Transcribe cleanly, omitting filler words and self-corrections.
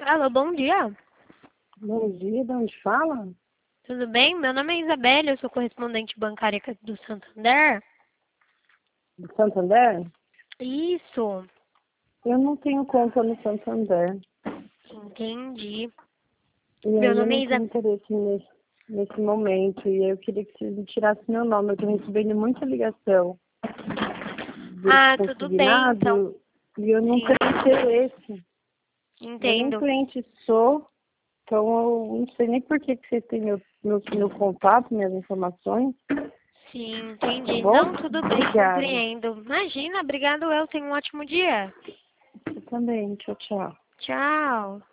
Alô, bom dia. Bom dia, de onde fala? Tudo bem? Meu nome é Isabelle, eu sou correspondente bancária aqui do Santander. Do Santander? Isso, Eu não tenho conta no Santander. entendi. E Meu aí eu nome é não tenho Isabelle. interesse nesse momento. E aí eu queria que vocês me tirassem meu nome. Eu tô recebendo muita ligação desse Ah, tudo bem, então. consignado e eu Sim, nunca tenho interesse. Eu nem entendo. cliente sou, então eu não sei nem por que vocês têm meu contato, minhas informações. Sim, Tá entendi. bom? Não, tudo bem, Obrigada. compreendo. Imagina, obrigado eu, tenha um ótimo dia. Você também. Tchau, tchau. Tchau.